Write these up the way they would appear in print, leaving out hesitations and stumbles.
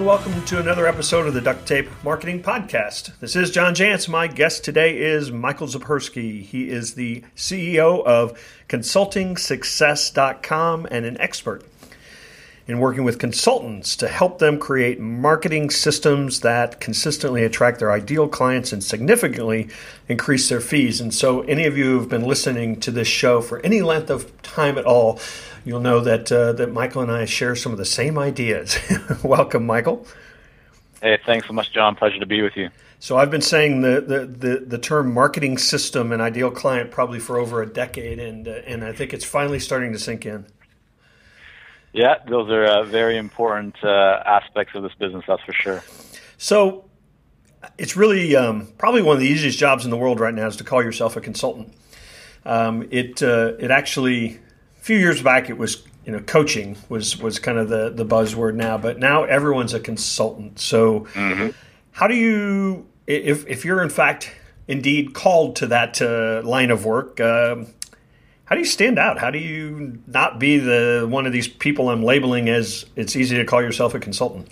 and welcome to another episode of the Duct Tape Marketing Podcast. This is John Jantsch. My guest today is Michael Zipursky. He is the CEO of ConsultingSuccess.com and an expert in working with consultants to help them create marketing systems that consistently attract their ideal clients and significantly increase their fees. And so any of you who have been listening to this show for any length of time at all, you'll know that Michael and I share some of the same ideas. Welcome, Michael. Hey, thanks so much, John. Pleasure to be with you. So I've been saying the term marketing system and ideal client probably for over a decade, and I think it's finally starting to sink in. Yeah, those are very important aspects of this business, that's for sure. So it's really probably one of the easiest jobs in the world right now is to call yourself a consultant. It actually, a few years back, it was, coaching was kind of the buzzword now, but now everyone's a consultant. So how do you, if you're in fact indeed called to that line of work, how do you stand out? How do you not be the one of these people I'm labeling as it's easy to call yourself a consultant?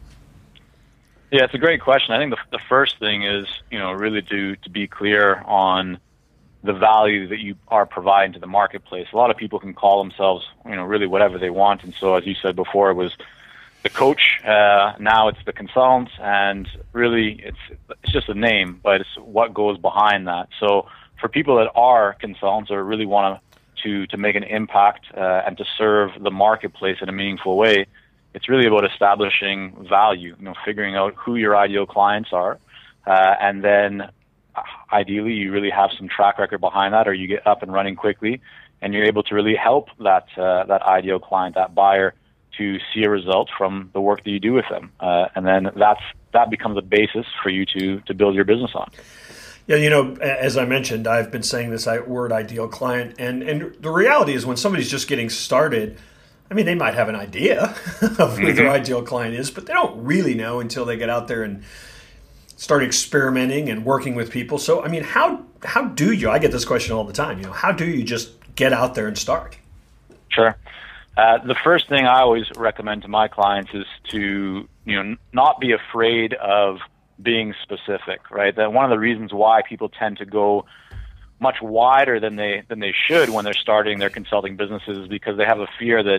Yeah, it's a great question. I think the first thing is, really to be clear on the value that you are providing to the marketplace. A lot of people can call themselves, really whatever they want. And so, as you said before, it was the coach. Now it's the consultant, and really it's just a name, but it's what goes behind that. So for people that are consultants or really want to make an impact and to serve the marketplace in a meaningful way, it's really about establishing value, figuring out who your ideal clients are, and then ideally you really have some track record behind that, or you get up and running quickly, and you're able to really help that ideal client, that buyer, to see a result from the work that you do with them, and then that becomes a basis for you to build your business on. Yeah, as I mentioned, I've been saying this word ideal client, and the reality is when somebody's just getting started, they might have an idea of who their ideal client is, but they don't really know until they get out there and start experimenting and working with people. So, how do you, I get this question all the time, how do you just get out there and start? Sure. The first thing I always recommend to my clients is to, not be afraid of being specific, right? That one of the reasons why people tend to go much wider than they should when they're starting their consulting businesses is because they have a fear that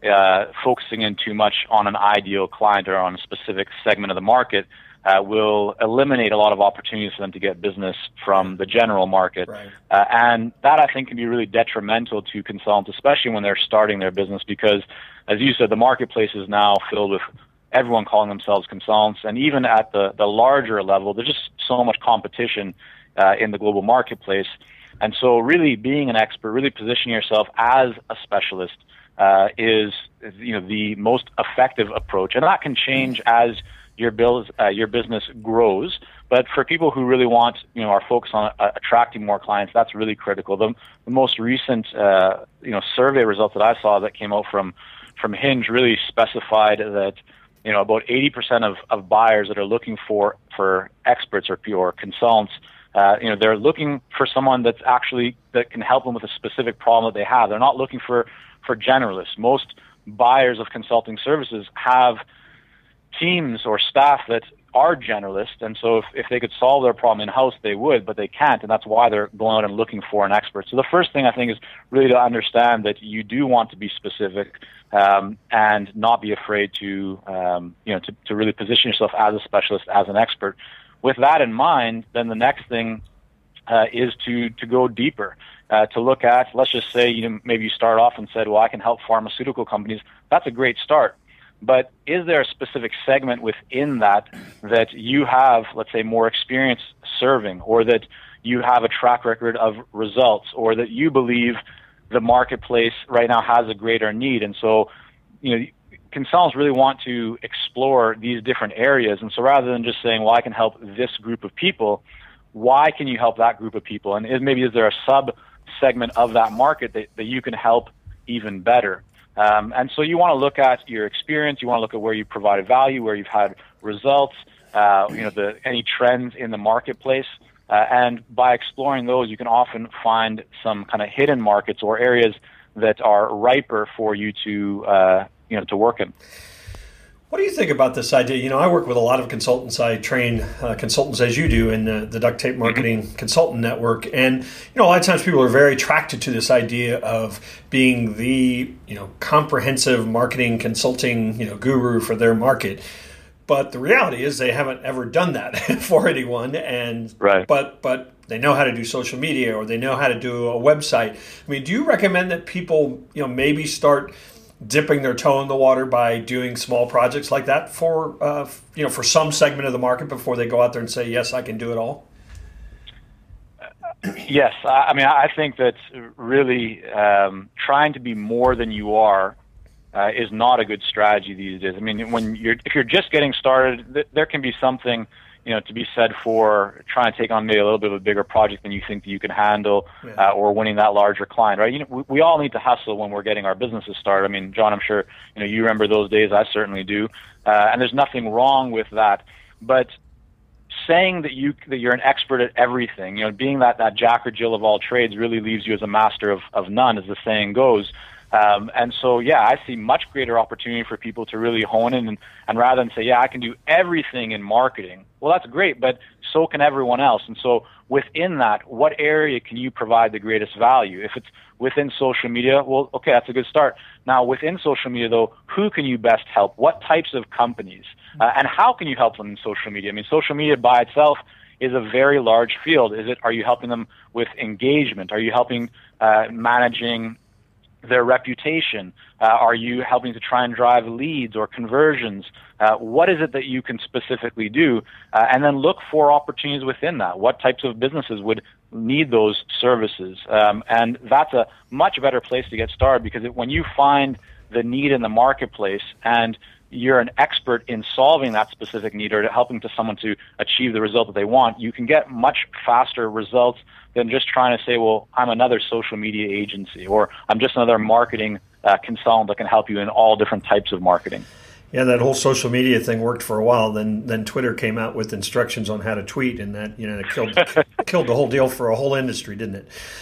focusing in too much on an ideal client or on a specific segment of the market will eliminate a lot of opportunities for them to get business from the general market. Right. And that, I think, can be really detrimental to consultants, especially when they're starting their business, because, as you said, the marketplace is now filled with everyone calling themselves consultants, and even at the larger level, there's just so much competition in the global marketplace. And so really being an expert, really positioning yourself as a specialist is the most effective approach. And that can change as your business grows. But for people who really want, are focused on attracting more clients, that's really critical. The most recent, survey results that I saw that came out from Hinge really specified that about 80% of buyers that are looking for experts or consultants, they're looking for someone that can help them with a specific problem that they have. They're not looking for generalists. Most buyers of consulting services have teams or staff that are generalists, and so if they could solve their problem in-house, they would, but they can't, and that's why they're going out and looking for an expert. So the first thing I think is really to understand that you do want to be specific and not be afraid to really position yourself as a specialist, as an expert. With that in mind, then the next thing is to go deeper, to look at, let's just say, maybe you start off and said, well, I can help pharmaceutical companies. That's a great start. But is there a specific segment within that you have, let's say, more experience serving, or that you have a track record of results, or that you believe the marketplace right now has a greater need? And so, consultants really want to explore these different areas. And so rather than just saying, well, I can help this group of people, why can you help that group of people? And is there a sub-segment of that market that you can help even better? And so you want to look at your experience, you want to look at where you provided value, where you've had results, any trends in the marketplace. And by exploring those, you can often find some kind of hidden markets or areas that are riper for you to work in. What do you think about this idea? I work with a lot of consultants. I train consultants as you do in the Duct Tape Marketing Consultant Network. And, a lot of times people are very attracted to this idea of being the, comprehensive marketing consulting, guru for their market. But the reality is they haven't ever done that for anyone. And right. But they know how to do social media or they know how to do a website. I mean, do you recommend that people, maybe start dipping their toe in the water by doing small projects like that for for some segment of the market before they go out there and say, yes, I can do it all? Yes. I think that really trying to be more than you are is not a good strategy these days. I mean, if you're just getting started, there can be something to be said for trying to take on maybe a little bit of a bigger project than you think that you can handle, or winning that larger client, right? We all need to hustle when we're getting our businesses started. I mean, John, I'm sure you remember those days. I certainly do, and there's nothing wrong with that. But saying that you're an expert at everything, being that Jack or Jill of all trades, really leaves you as a master of none, as the saying goes. And so, I see much greater opportunity for people to really hone in and rather than say, I can do everything in marketing. Well, that's great, but so can everyone else. And so within that, what area can you provide the greatest value? If it's within social media, well, okay, that's a good start. Now, within social media, though, who can you best help? What types of companies? And how can you help them in social media? I mean, social media by itself is a very large field. Are you helping them with engagement? Are you helping managing their reputation? Are you helping to try and drive leads or conversions? What is it that you can specifically do? And then look for opportunities within that. What types of businesses would need those services? And that's a much better place to get started, because when you find the need in the marketplace and you're an expert in solving that specific need or helping to someone to achieve the result that they want, you can get much faster results than just trying to say, well, I'm another social media agency, or I'm just another marketing consultant that can help you in all different types of marketing. Yeah, that whole social media thing worked for a while. Then Twitter came out with instructions on how to tweet, and that it killed the whole deal for a whole industry, didn't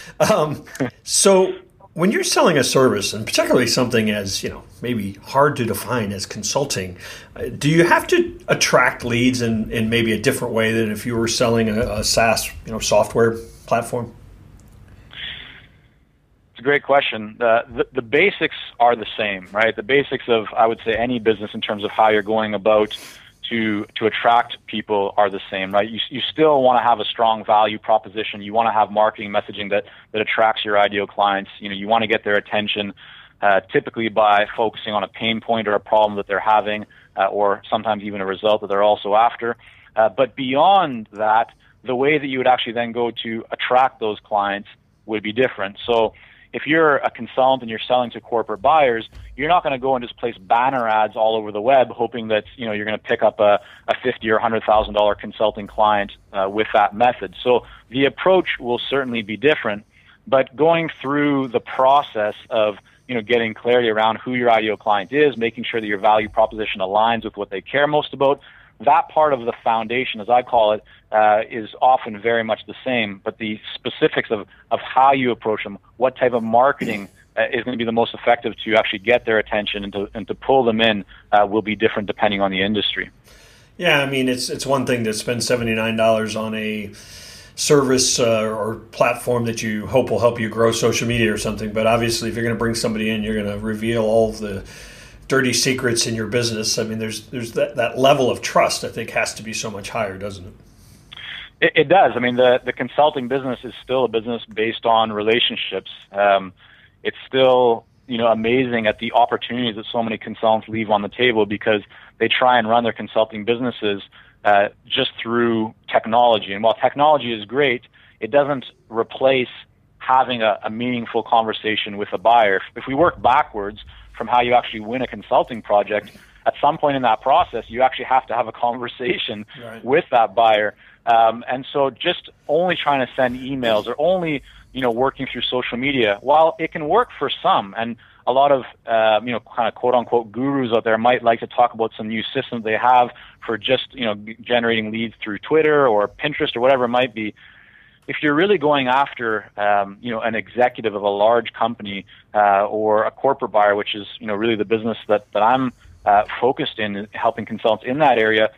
it? So when you're selling a service, and particularly something as maybe hard to define as consulting, do you have to attract leads in maybe a different way than if you were selling a SaaS software platform? It's a great question. The basics are the same, right? The basics of, I would say, any business in terms of how you're going about to attract people are the same, right? You still want to have a strong value proposition. You want to have marketing messaging that attracts your ideal clients. You want to get their attention, typically by focusing on a pain point or a problem that they're having, or sometimes even a result that they're also after. But beyond that, the way that you would actually then go to attract those clients would be different. So if you're a consultant and you're selling to corporate buyers, you're not going to go and just place banner ads all over the web hoping that you're going to pick up a $50,000 or $100,000 consulting client with that method. So the approach will certainly be different, but going through the process of getting clarity around who your ideal client is, making sure that your value proposition aligns with what they care most about, that part of the foundation, as I call it, is often very much the same, but the specifics of how you approach them, what type of marketing is going to be the most effective to actually get their attention and to pull them in will be different depending on the industry. Yeah, I mean, it's one thing to spend $79 on a service or platform that you hope will help you grow social media or something, but obviously if you're going to bring somebody in, you're going to reveal all of the dirty secrets in your business. I mean, there's that level of trust, I think, has to be so much higher, doesn't it? It does. I mean, the consulting business is still a business based on relationships. It's still, amazing at the opportunities that so many consultants leave on the table because they try and run their consulting businesses just through technology. And while technology is great, it doesn't replace having a meaningful conversation with a buyer. If we work backwards from how you actually win a consulting project, at some point in that process, you actually have to have a conversation with that buyer. And so just only trying to send emails or only, working through social media, while it can work for some, and a lot of, kind of quote unquote gurus out there might like to talk about some new system they have for just, generating leads through Twitter or Pinterest or whatever it might be. If you're really going after, an executive of a large company or a corporate buyer, which is, really the business that I'm focused in helping consultants in that area,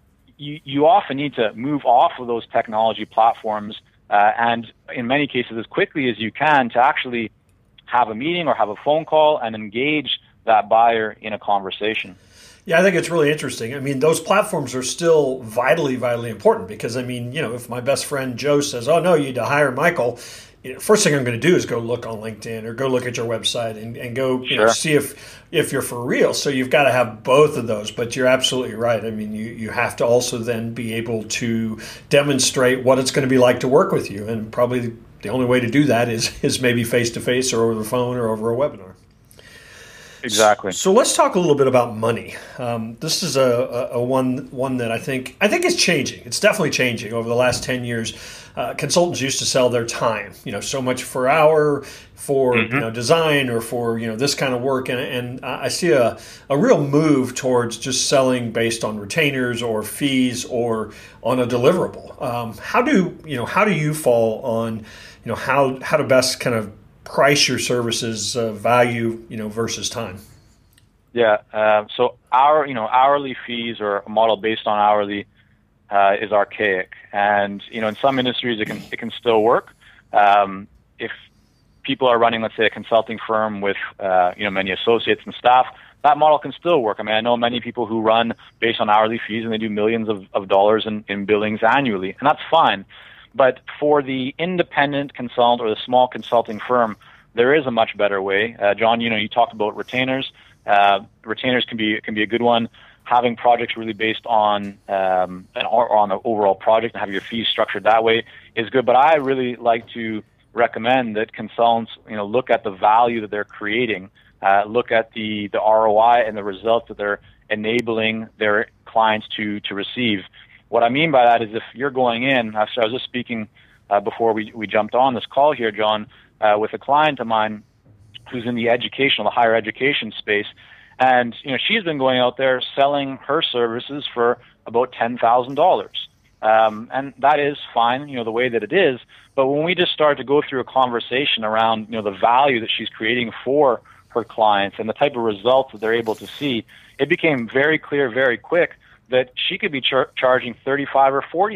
you often need to move off of those technology platforms and in many cases as quickly as you can to actually have a meeting or have a phone call and engage that buyer in a conversation. Yeah, I think it's really interesting. I mean, those platforms are still vitally, vitally important because, I mean, if my best friend Joe says, oh, no, you need to hire Michael, first thing I'm going to do is go look on LinkedIn or go look at your website and go see if you're for real. So you've got to have both of those. But you're absolutely right. I mean, you have to also then be able to demonstrate what it's going to be like to work with you. And probably the only way to do that is maybe face-to-face or over the phone or over a webinar. Exactly. So let's talk a little bit about money. This is a one that I think is changing. It's definitely changing over the last 10 years. Consultants used to sell their time, so much per hour for design or for this kind of work, and I see a real move towards just selling based on retainers or fees or on a deliverable. How do you fall on how to best kind of price your services value versus time? Yeah. So our hourly fees or a model based on hourly is archaic, and in some industries it can still work. If people are running, let's say, a consulting firm with many associates and staff, that model can still work. I mean, I know many people who run based on hourly fees and they do millions of dollars in billings annually, and that's fine. But for the independent consultant or the small consulting firm, there is a much better way. John, you talked about retainers. Retainers can be a good one. Having projects really based on on the overall project and have your fees structured that way is good. But I really like to recommend that consultants look at the value that they're creating, look at the ROI and the results that they're enabling their clients to receive. What I mean by that is if you're going in, I was just speaking before we jumped on this call here, John, with a client of mine who's in the higher education space, and she's been going out there selling her services for about $10,000, and that is fine, the way that it is. But when we just start to go through a conversation around the value that she's creating for her clients and the type of results that they're able to see, it became very clear very quick that she could be charging $35,000 or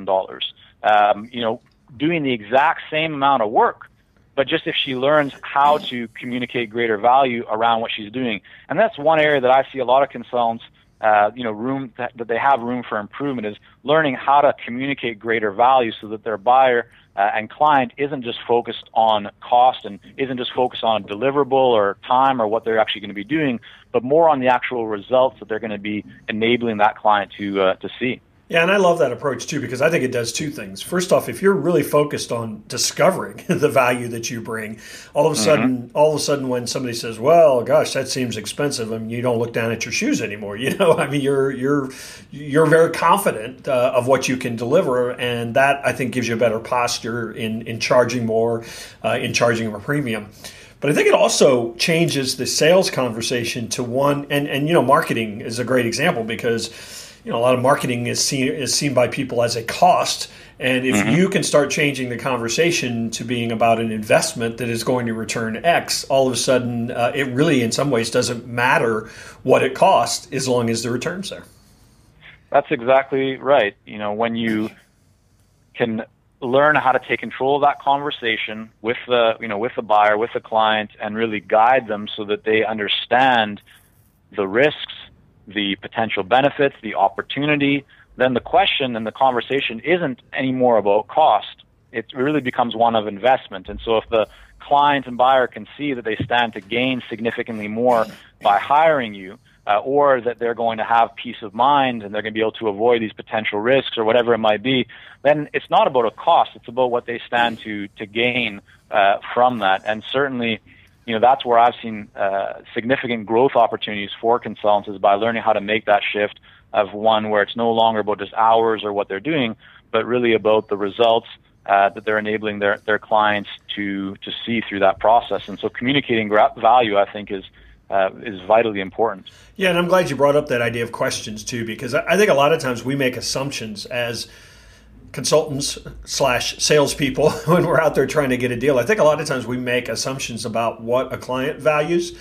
$40,000, doing the exact same amount of work, but just if she learns how to communicate greater value around what she's doing. And that's one area that I see a lot of consultants, that they have room for improvement, is learning how to communicate greater value so that their buyer and client isn't just focused on cost and isn't just focused on deliverable or time or what they're actually going to be doing, but more on the actual results that they're going to be enabling that client to see. Yeah, and I love that approach too, because I think it does two things. First off, if you're really focused on discovering the value that you bring, all of a sudden when somebody says, well, gosh, that seems expensive, I mean, you don't look down at your shoes anymore. I mean, you're very confident of what you can deliver, and that I think gives you a better posture in charging more, in charging a premium. But I think it also changes the sales conversation to one, and marketing is a great example because a lot of marketing is seen by people as a cost. And if you can start changing the conversation to being about an investment that is going to return X, all of a sudden it really in some ways doesn't matter what it costs as long as the return's there. That's exactly right. When you can learn how to take control of that conversation with the buyer, with the client, and really guide them so that they understand the risks, the potential benefits, the opportunity, then the question and the conversation isn't anymore about cost. It really becomes one of investment. And so if the client and buyer can see that they stand to gain significantly more by hiring you, or that they're going to have peace of mind and they're going to be able to avoid these potential risks or whatever it might be, then it's not about a cost. It's about what they stand to gain from that. And certainly, that's where I've seen significant growth opportunities for consultants, is by learning how to make that shift of one where it's no longer about just hours or what they're doing, but really about the results that they're enabling their clients to see through that process. And so communicating value, I think, is vitally important. Yeah, and I'm glad you brought up that idea of questions too, because I think a lot of times we make assumptions as consultants / salespeople when we're out there trying to get a deal. I think a lot of times we make assumptions about what a client values,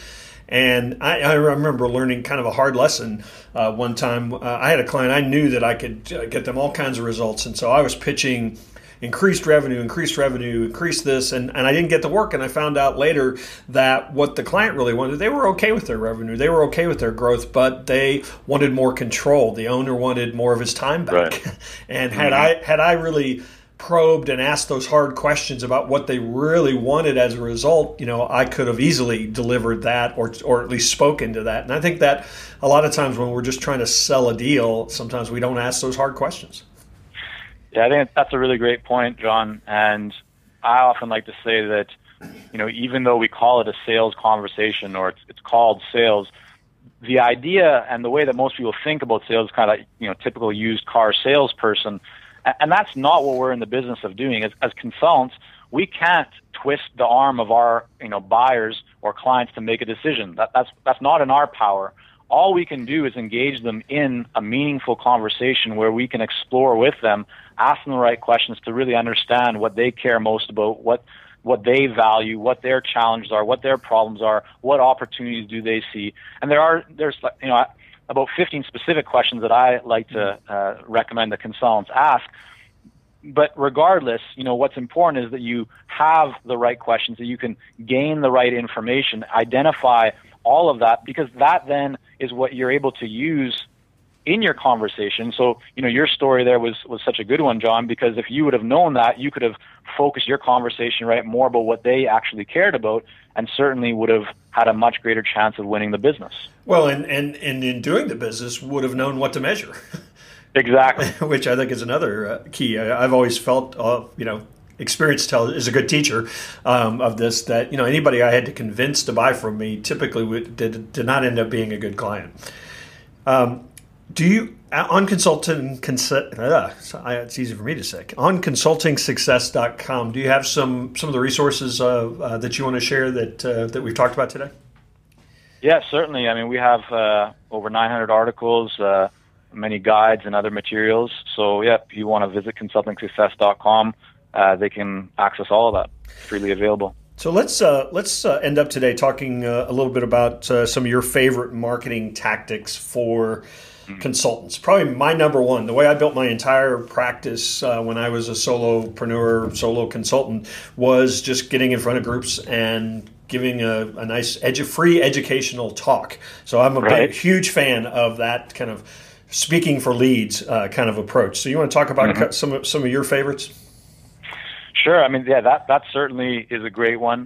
And I remember learning kind of a hard lesson one time. I had a client, I knew that I could get them all kinds of results. And so I was pitching increased revenue, increase this, and I didn't get to work. And I found out later that what the client really wanted, they were okay with their revenue, they were okay with their growth, but they wanted more control. The owner wanted more of his time back. Right. And had I really probed and asked those hard questions about what they really wanted as a result, I could have easily delivered that or at least spoken to that. And I think that a lot of times when we're just trying to sell a deal, sometimes we don't ask those hard questions. Yeah, I think that's a really great point, John. And I often like to say that, even though we call it a sales conversation or it's called sales, the idea and the way that most people think about sales is kind of, typical used car salesperson. And that's not what we're in the business of doing. As consultants, we can't twist the arm of our, buyers or clients to make a decision. That's not in our power. All we can do is engage them in a meaningful conversation where we can explore with them, ask them the right questions to really understand what they care most about, what they value, what their challenges are, what their problems are, what opportunities do they see. And there's about 15 specific questions that I like to recommend that consultants ask. But regardless, what's important is that you have the right questions, that you can gain the right information, identify all of that, because that then is what you're able to use in your conversation. So, your story there was such a good one, John, because if you would have known that, you could have focused your conversation more about what they actually cared about, and certainly would have had a much greater chance of winning the business. Well, and in doing the business, would have known what to measure. Exactly. Which I think is another key. I've always felt, experience is a good teacher of this, that, anybody I had to convince to buy from me typically did not end up being a good client. Do you, on it's easy for me to say, on consultingsuccess.com, do you have some of the resources that you want to share that we've talked about today? Yeah, certainly. I mean, we have over 900 articles, many guides and other materials. So, yeah, if you want to visit consultingsuccess.com, they can access all of that, freely available. So let's end up today talking a little bit about some of your favorite marketing tactics for consultants. Probably my number one, the way I built my entire practice when I was a solopreneur, solo consultant, was just getting in front of groups and giving a nice free educational talk. So I'm a huge fan of that kind of speaking for leads kind of approach. So you want to talk about some of your favorites? Sure. I mean, yeah, that certainly is a great one.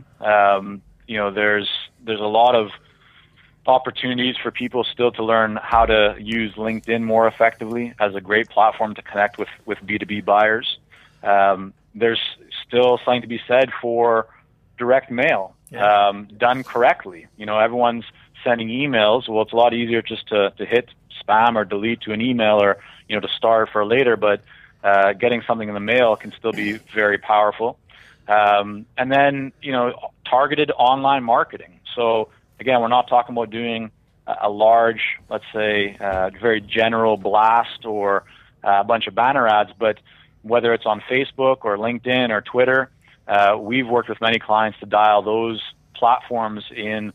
There's a lot of opportunities for people still to learn how to use LinkedIn more effectively as a great platform to connect with B2B buyers. There's still something to be said for direct mail, done correctly. Everyone's sending emails. Well, it's a lot easier just to hit spam or delete to an email, or to start for later, but getting something in the mail can still be very powerful. And then, targeted online marketing. So again, we're not talking about doing a large, let's say, very general blast or a bunch of banner ads, but whether it's on Facebook or LinkedIn or Twitter, we've worked with many clients to dial those platforms in,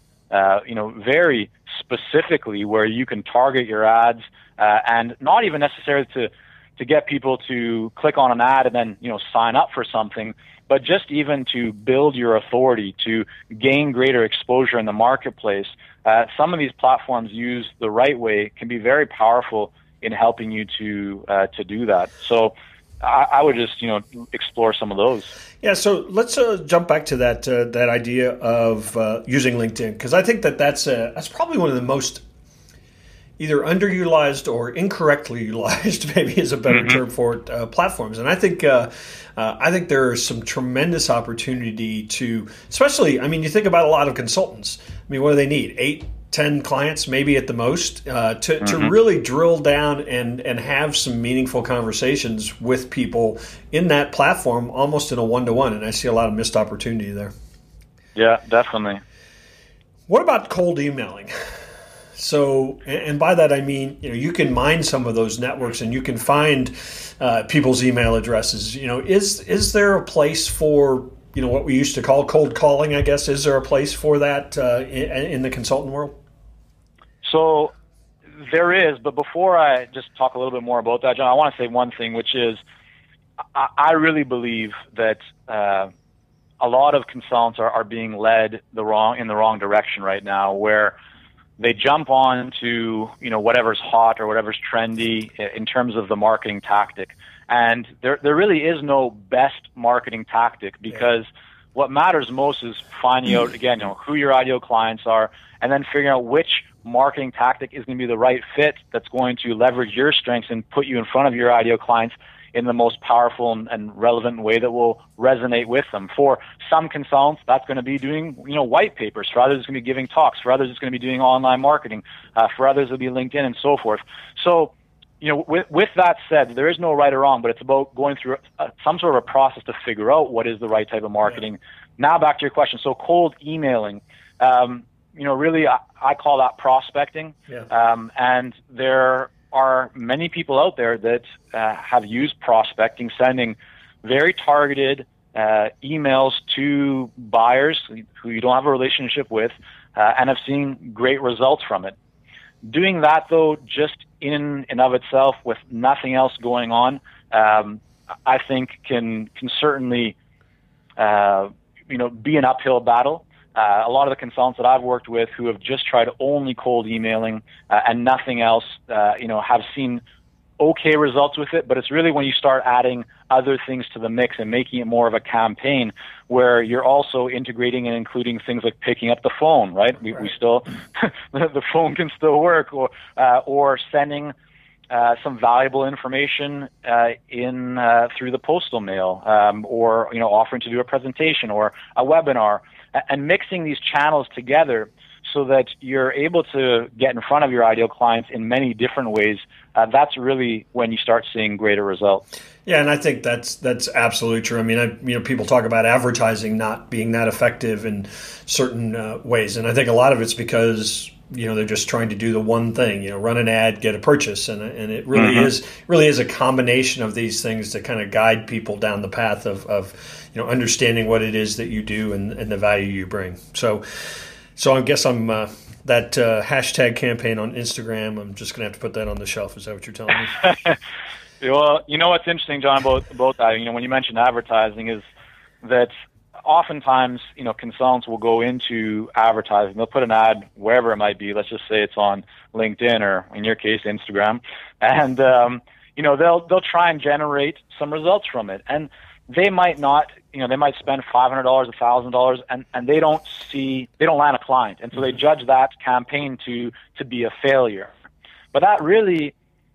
very specifically, where you can target your ads and not even necessarily to get people to click on an ad and then, sign up for something, but just even to build your authority, to gain greater exposure in the marketplace. Some of these platforms, used the right way, can be very powerful in helping you to do that. So I would just, explore some of those. Yeah. So let's jump back to that idea of using LinkedIn, because I think that's probably one of the most either underutilized or incorrectly utilized, maybe is a better term for it, platforms. And I think there is some tremendous opportunity to, especially, you think about a lot of consultants. What do they need? 8, 10 clients, maybe at the most, to really drill down and have some meaningful conversations with people in that platform, almost in a one-to-one. And I see a lot of missed opportunity there. Yeah, definitely. What about cold emailing? So, and by that I mean, you can mine some of those networks and you can find people's email addresses. Is there a place for what we used to call cold calling, I guess. Is there a place for that in the consultant world? So there is, but before I just talk a little bit more about that, John, I want to say one thing, which is I really believe that a lot of consultants are being led in the wrong direction right now, where they jump on to whatever's hot or whatever's trendy in terms of the marketing tactic. And there really is no best marketing tactic, because what matters most is finding out, again, who your ideal clients are, and then figuring out which marketing tactic is going to be the right fit that's going to leverage your strengths and put you in front of your ideal clients in the most powerful and relevant way that will resonate with them. For some consultants, that's going to be doing, white papers. For others, it's going to be giving talks. For others, it's going to be doing online marketing. For others, it'll be LinkedIn and so forth. So, with that said, there is no right or wrong, but it's about going through some sort of a process to figure out what is the right type of marketing. Yeah. Now back to your question. So cold emailing, really I call that prospecting. Yeah. And there are many people out there that have used prospecting, sending very targeted emails to buyers who you don't have a relationship with, and have seen great results from it. Doing that, though, just in and of itself with nothing else going on, I think can certainly be an uphill battle. A lot of the consultants that I've worked with who have just tried only cold emailing and nothing else, have seen okay results with it. But it's really when you start adding other things to the mix and making it more of a campaign, where you're also integrating and including things like picking up the phone, right? We still, the phone can still work, or sending some valuable information through the postal mail, or offering to do a presentation or a webinar, and mixing these channels together so that you're able to get in front of your ideal clients in many different ways. That's really when you start seeing greater results. Yeah, and I think that's absolutely true. I mean, people talk about advertising not being that effective in certain ways, and I think a lot of it's because they're just trying to do the one thing, run an ad, get a purchase, and it really is a combination of these things to kind of guide people down the path of understanding what it is that you do and the value you bring. So I guess I'm that hashtag campaign on Instagram, I'm just going to have to put that on the shelf. Is that what you're telling me? Well, what's interesting, John, about that, when you mentioned advertising, is that oftentimes, consultants will go into advertising. They'll put an ad wherever it might be. Let's just say it's on LinkedIn, or in your case, Instagram. And, they'll try and generate some results from it. And they might not, they might spend $500, $1,000, and they don't land a client. And so they judge that campaign to be a failure. But that really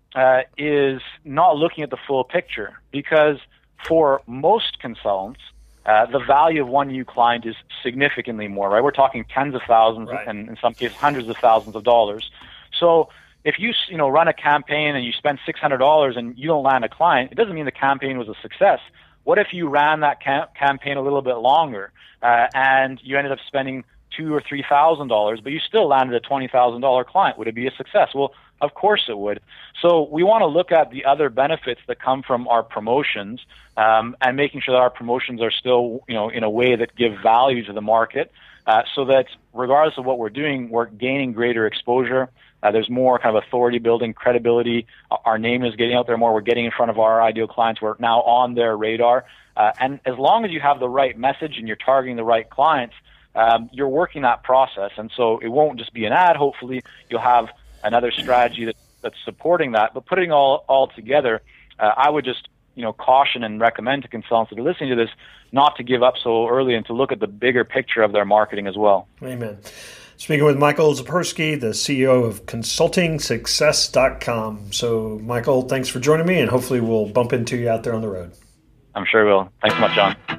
is not looking at the full picture, because for most consultants, the value of one new client is significantly more, right? We're talking tens of thousands, right, and in some cases hundreds of thousands of dollars. So if you run a campaign and you spend $600 and you don't land a client, it doesn't mean the campaign was a success. What if you ran that campaign a little bit longer and you ended up spending $2,000 or $3,000, but you still landed a $20,000 client? Would it be a success? Well, of course it would. So we want to look at the other benefits that come from our promotions, and making sure that our promotions are still, in a way that give value to the market, so that regardless of what we're doing, we're gaining greater exposure. There's more kind of authority building, credibility. Our name is getting out there more. We're getting in front of our ideal clients. We're now on their radar. And as long as you have the right message and you're targeting the right clients, you're working that process. And so it won't just be an ad. Hopefully you'll have another strategy that's supporting that. But putting all together, I would just caution and recommend to consultants that are listening to this not to give up so early and to look at the bigger picture of their marketing as well. Amen. Speaking with Michael Zipursky, the CEO of ConsultingSuccess.com. So, Michael, thanks for joining me, and hopefully we'll bump into you out there on the road. I'm sure we will. Thanks so much, John.